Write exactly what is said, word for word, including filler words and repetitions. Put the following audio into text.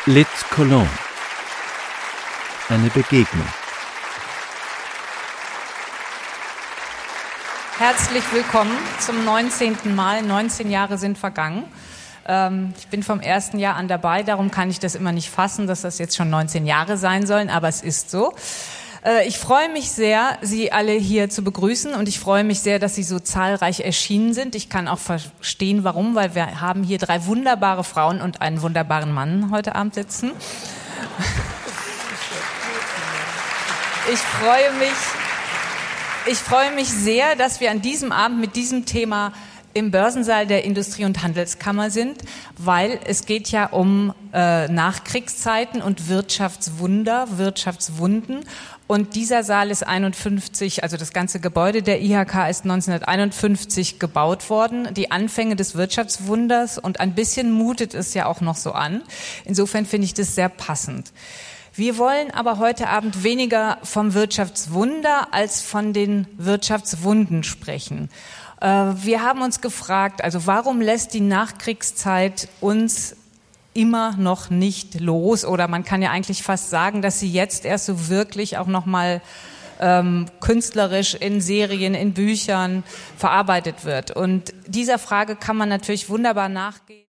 Lit Cologne. Eine Begegnung. Herzlich willkommen zum neunzehnten Mal. neunzehn Jahre sind vergangen. Ähm, ich bin vom ersten Jahr an dabei, darum kann ich das immer nicht fassen, dass das jetzt schon neunzehn Jahre sein sollen, aber es ist so. Äh, ich freue mich sehr, Sie alle hier zu begrüßen und ich freue mich sehr, dass Sie so zahlreich erschienen sind. Ich kann auch verstehen, warum, weil wir haben hier drei wunderbare Frauen und einen wunderbaren Mann heute Abend sitzen. Ich freue mich... Ich freue mich sehr, dass wir an diesem Abend mit diesem Thema im Börsensaal der Industrie- und Handelskammer sind, weil es geht ja um äh, Nachkriegszeiten und Wirtschaftswunder, Wirtschaftswunden. Und dieser Saal ist einundfünfzig, also das ganze Gebäude der I H K ist neunzehnhunderteinundfünfzig gebaut worden, die Anfänge des Wirtschaftswunders, und ein bisschen mutet es ja auch noch so an. Insofern finde ich das sehr passend. Wir wollen aber heute Abend weniger vom Wirtschaftswunder als von den Wirtschaftswunden sprechen. Wir haben uns gefragt, also warum lässt die Nachkriegszeit uns immer noch nicht los? Oder man kann ja eigentlich fast sagen, dass sie jetzt erst so wirklich auch noch mal ähm, künstlerisch in Serien, in Büchern verarbeitet wird. Und dieser Frage kann man natürlich wunderbar nachgehen.